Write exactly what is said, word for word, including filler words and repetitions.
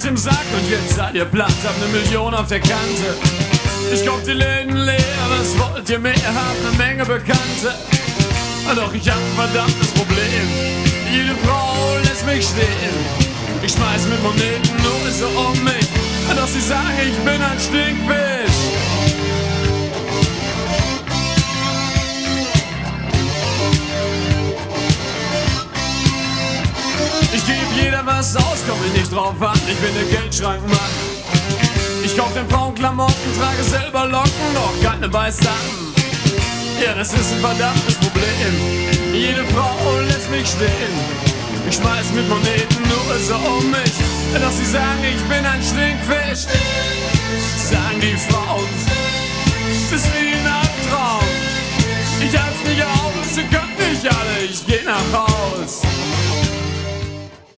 im Sack und jetzt seid ihr platt, habt ne Million auf der Kante. Ich kauf die Läden leer, was wollt ihr mehr? Habt ne Menge Bekannte. Doch ich hab ein verdammtes Problem. Jede Frau lässt mich stehen. Ich schmeiß mit Moneten nur so um mich. Doch sie sagen, ich bin ein Stinkfisch. Ich geb jeder was aus, komm ich nicht drauf an. Ich bin der Geldschrankmann. Ich kauf den Frauen Klamotten, trage selber Locken, doch keine Beisammen. Ja, das ist ein verdammtes Problem. Jede Frau lässt mich stehen. Ich schmeiß mit Moneten nur so um mich. Doch sie sagen, ich bin ein Stinkfisch. Sagen die Frauen, das ist wie ein Albtraum. Ich halt's nicht aus, ihr könnt nicht alle, ich geh nach Haus.